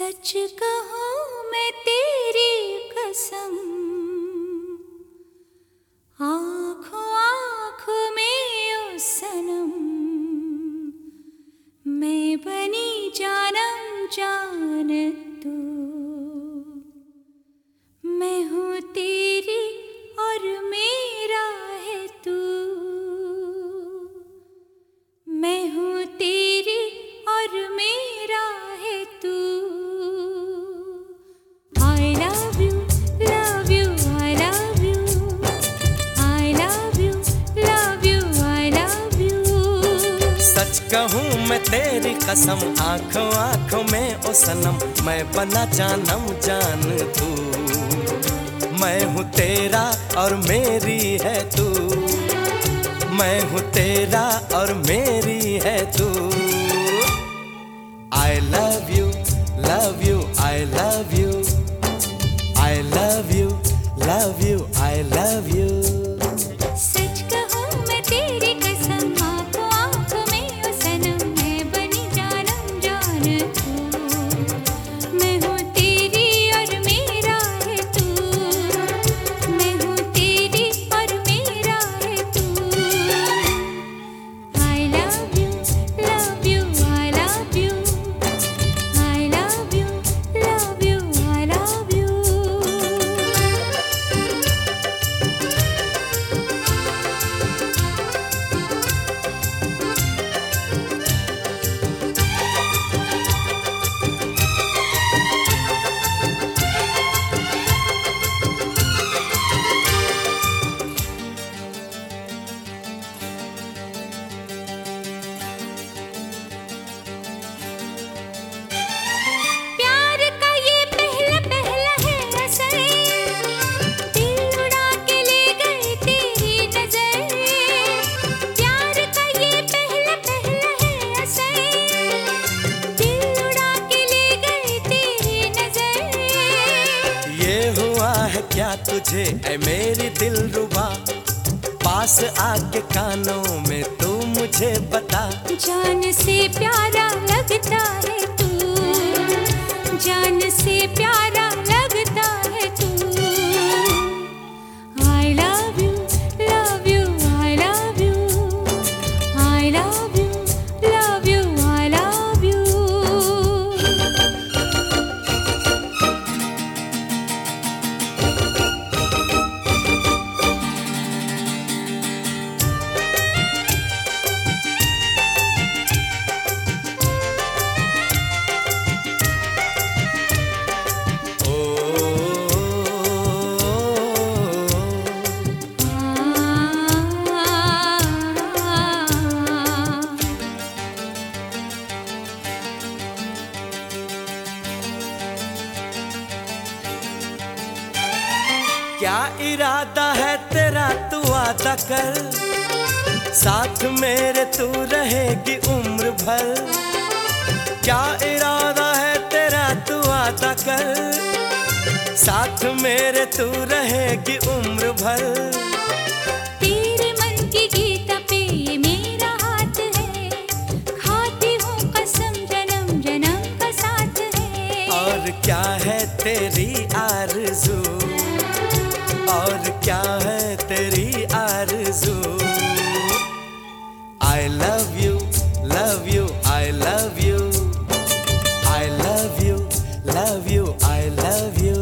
सच कहूँ मैं तेरी कसम, आँखों आँखों में ओ सनम, मैं बनी जानम जान तू। मैं हूँ तेरी और मेरा है तू, मैं हूँ तेरी और मेरा है तू। I love you, love you, I love you, I love you, love you, I love you। सच कहूँ मैं तेरी कसम, आँखों आँखों में ओ सनम, मैं बना जानम जान तू। मैं हूँ तेरा और मेरी है तू, मैं हूँ तेरा और मेरी है तू। I love you, love you, I love you, I love you, love you, I love you। सच कहूँ मैं तेरी कसम, आँखों आँखों में ओ सनम, मैं बनी जानम जान तू। मैं हूँ तेरी और मेरा है तू, मैं हूँ तेरी और मेरा है तू। I love you, love you, I love you, I love you, love you, I love you। प्यार का ये पहला पहला है असर, दिल उड़ा के ले गई तेरी नजर। प्यार का ये पहला पहला है असर, दिल उड़ा के ले गई तेरी नजर। ये हुआ है क्या तुझे ऐ मेरी दिलरुबा, पास आके कानों में तू मुझे बता। जान से प्यारा लगता है तू, जान से प्यारा लगता है तू। I love you, love you, I love you, I love you, love you, I love you। क्या इरादा है तेरा तू वादा कर, साथ मेरे तू रहेगी उम्र भर। क्या इरादा है तेरा तू वादा कर, साथ मेरे तू रहेगी उम्र भर। तेरे मन की गीता पे ये मेरा हाथ है, खाती हूँ कसम जन्म जन्म का साथ है। और क्या है तेरी आरज़ू, और क्या है तेरी आरज़ू। I love you, love you, I love you, I love you, love you, I love you।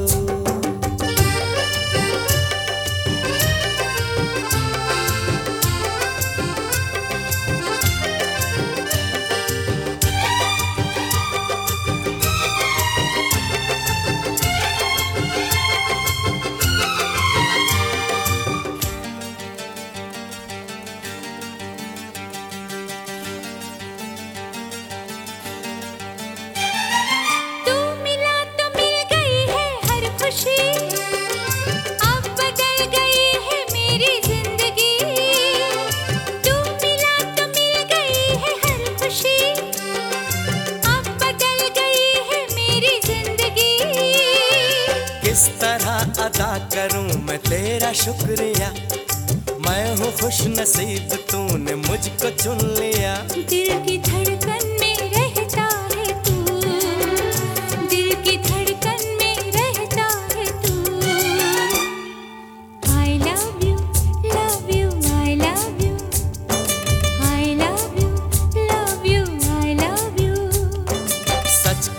तू मिला तो मिल गई है हर खुशी, अब बदल गई है मेरी जिंदगी। तू मिला तो मिल गई है हर खुशी, अब बदल गई है मेरी जिंदगी। किस तरह अदा करूं मैं तेरा शुक्रिया, मैं हूँ खुश नसीब तूने मुझको चुन लिया। दिल की धड़कन में रहता है तू, दिल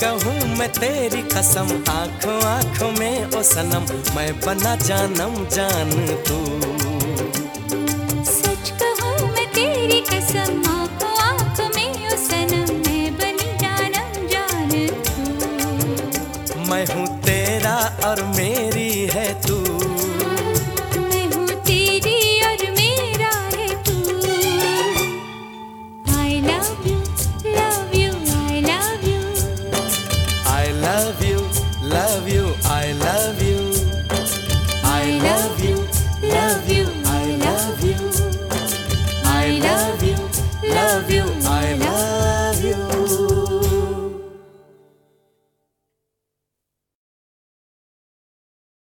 कहूँ मैं तेरी कसम, आँखों आँखों में ओ सनम, मैं बना जानम जान तू। सच कहूँ मैं तेरी कसम, आँखों आँखों में ओ सनम, मैं बनी जानम जान तू। मैं हूँ तेरा और मेरी है तू। मैं हूँ तेरी और मेरा है तू। I love you, love you, I love you। I love you, love you,